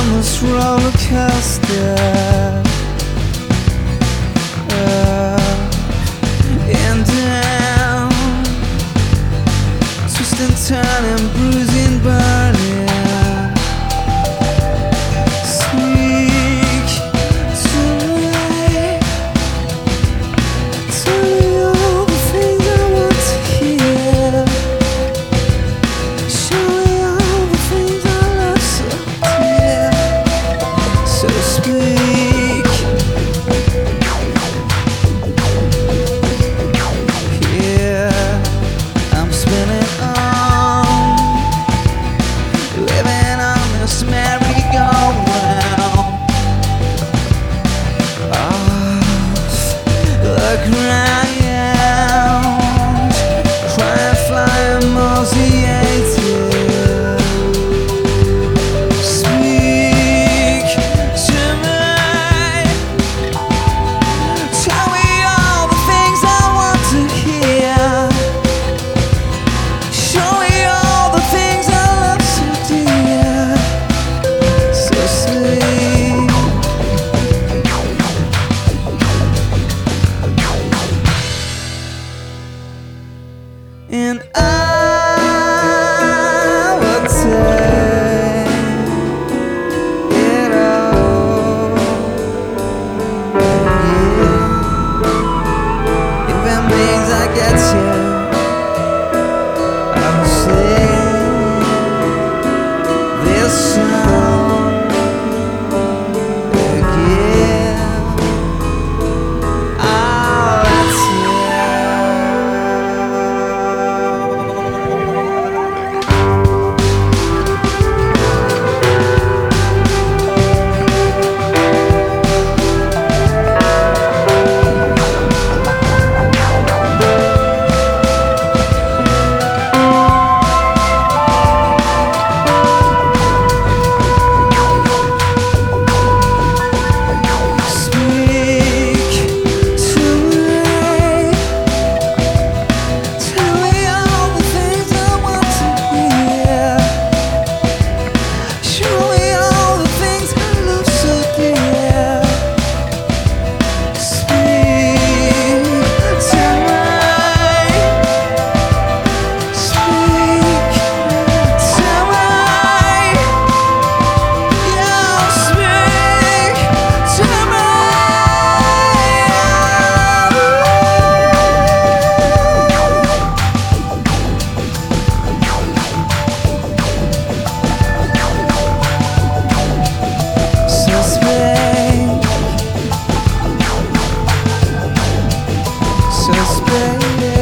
this roller coaster, and down, twisting, turning, bruising, burning. Speak to me, tell me all the things I want to hear. Show me all the things I love so dear. So speak, yeah, I'm spinning on, living on this merry-go-round. Off the ground, crying, flying, nauseated. Speak to me, tell me all the things I want to hear. Show me all the things I love so dear. So sweet, and I will take it all. Yeah, if it means I get you, I'll sing this song again. I'll speak to me, tell me all the things I want to hear. Show me all the things I love so dear. Speak to me, speak to me, yeah, speak to me. So speak, so speak.